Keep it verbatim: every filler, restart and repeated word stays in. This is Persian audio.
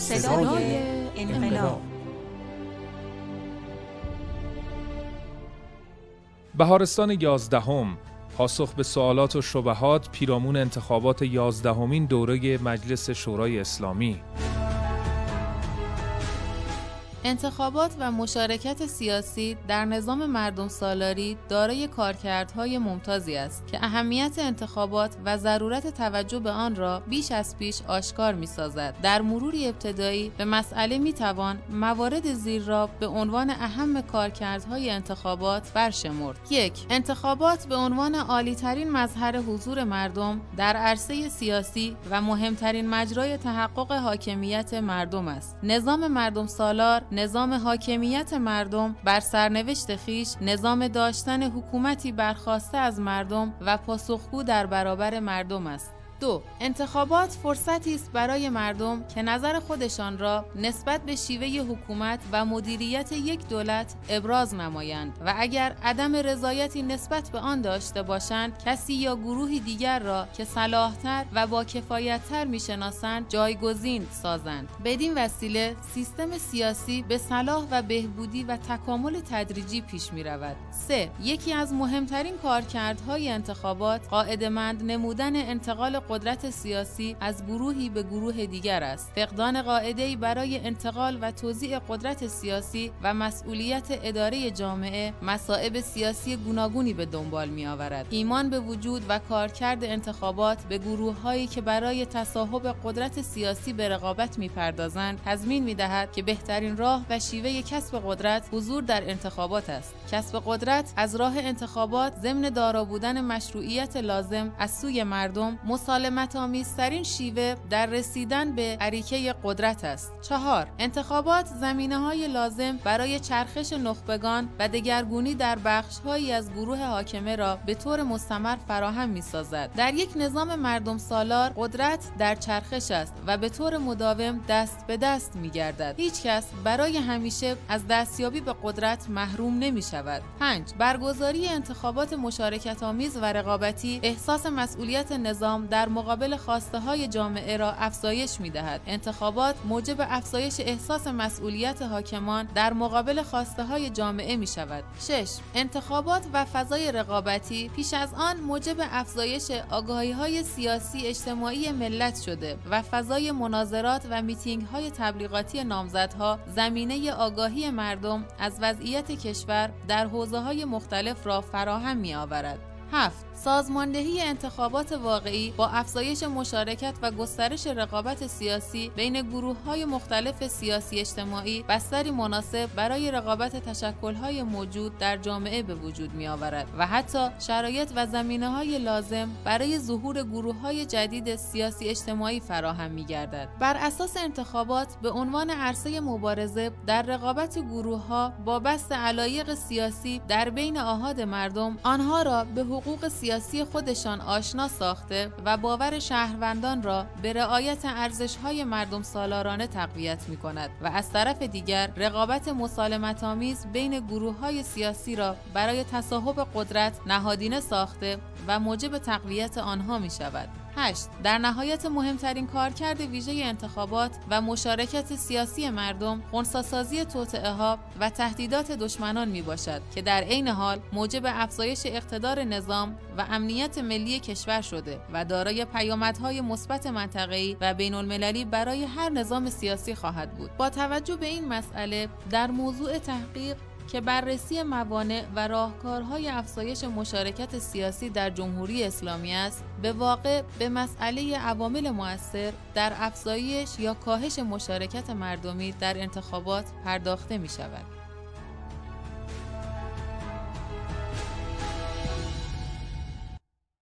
صدای انقلاب. بهارستان یازدهم، پاسخ به سوالات و شبهات پیرامون انتخابات یازدهمین دوره مجلس شورای اسلامی. انتخابات و مشارکت سیاسی در نظام مردم سالاری دارای کارکردهای ممتازی است که اهمیت انتخابات و ضرورت توجه به آن را بیش از پیش آشکار می‌سازد. در مروری ابتدایی به مسئله می‌توان موارد زیر را به عنوان اهم کارکردهای انتخابات برشمرد. یک، انتخابات به عنوان عالی‌ترین مظهر حضور مردم در عرصه سیاسی و مهمترین مجرای تحقق حاکمیت مردم است. نظام مردم سالار نظام حاکمیت مردم بر سرنوشت خویش، نظام داشتن حکومتی برخواسته از مردم و پاسخگو در برابر مردم است. دو، انتخابات فرصتی است برای مردم که نظر خودشان را نسبت به شیوه حکومت و مدیریت یک دولت ابراز نمایند و اگر عدم رضایتی نسبت به آن داشته باشند، کسی یا گروهی دیگر را که صلاح‌تر و با کفایت‌تر می‌شناسند جایگزین سازند. بدین وسیله سیستم سیاسی به صلاح و بهبودی و تکامل تدریجی پیش می‌رود. سه، یکی از مهمترین کارکردهای انتخابات قاعده‌مند نمودن انتقال قدرت سیاسی از گروهی به گروه دیگر است. فقدان قاعده‌ای برای انتقال و توزیع قدرت سیاسی و مسئولیت اداره جامعه مصائب سیاسی گوناگونی به دنبال می‌آورد. ایمان به وجود و کارکرد انتخابات به گروه‌هایی که برای تصاحب قدرت سیاسی به رقابت می‌پردازند تضمین می‌دهد که بهترین راه و شیوه کسب قدرت حضور در انتخابات است. کسب قدرت از راه انتخابات ضمن دارا بودن مشروعیت لازم از سوی مردم مسالمت‌آمیزترین شیوه در رسیدن به اریکه قدرت است. چهار، انتخابات زمینه‌های لازم برای چرخش نخبگان و دگرگونی در بخش‌هایی از گروه حاکمه را به طور مستمر فراهم می‌سازد. در یک نظام مردم سالار قدرت در چرخش است و به طور مداوم دست به دست می‌گردد. هیچ کس برای همیشه از دستیابی به قدرت محروم نمی‌شود. پنج، برگزاری انتخابات مشارکت‌آمیز و رقابتی احساس مسئولیت نظام در مقابل خواسته‌های جامعه را افزایش می‌دهد. انتخابات موجب افزایش احساس مسئولیت حاکمان در مقابل خواسته‌های جامعه می‌شود. شش، انتخابات و فضای رقابتی پیش از آن موجب افزایش آگاهی‌های سیاسی اجتماعی ملت شده و فضای مناظرات و میتینگ‌های تبلیغاتی نامزدها زمینه آگاهی مردم از وضعیت کشور در حوزه‌های مختلف را فراهم می‌آورد. هفت، سازماندهی انتخابات واقعی با افزایش مشارکت و گسترش رقابت سیاسی بین گروه‌های مختلف سیاسی اجتماعی بستری مناسب برای رقابت تشکل‌های موجود در جامعه به وجود می‌آورد و حتی شرایط و زمینه‌های لازم برای ظهور گروه‌های جدید سیاسی اجتماعی فراهم می‌گردد. بر اساس انتخابات به عنوان عرصه مبارزه در رقابت گروه‌ها با بست علایق سیاسی در بین آحاد مردم، آنها را به حقوق سیاسی خودشان آشنا ساخته و باور شهروندان را به رعایت ارزش‌های مردم سالارانه تقویت می‌کند و از طرف دیگر رقابت مسالمت‌آمیز بین گروه‌های سیاسی را برای تصاحب قدرت نهادینه ساخته و موجب تقویت آنها می‌شود. هشت، در نهایت مهمترین کارکرد ویژه انتخابات و مشارکت سیاسی مردم خنثی‌سازی توطئه‌ها و تهدیدات دشمنان میباشد که در عین حال موجب افزایش اقتدار نظام و امنیت ملی کشور شده و دارای پیامدهای مثبت منطقه‌ای و بین‌المللی برای هر نظام سیاسی خواهد بود. با توجه به این مسئله در موضوع تحقیق که بررسی موانع و راهکارهای افزایش مشارکت سیاسی در جمهوری اسلامی است، به واقع به مسئله عوامل مؤثر در افزایش یا کاهش مشارکت مردمی در انتخابات پرداخته می شود.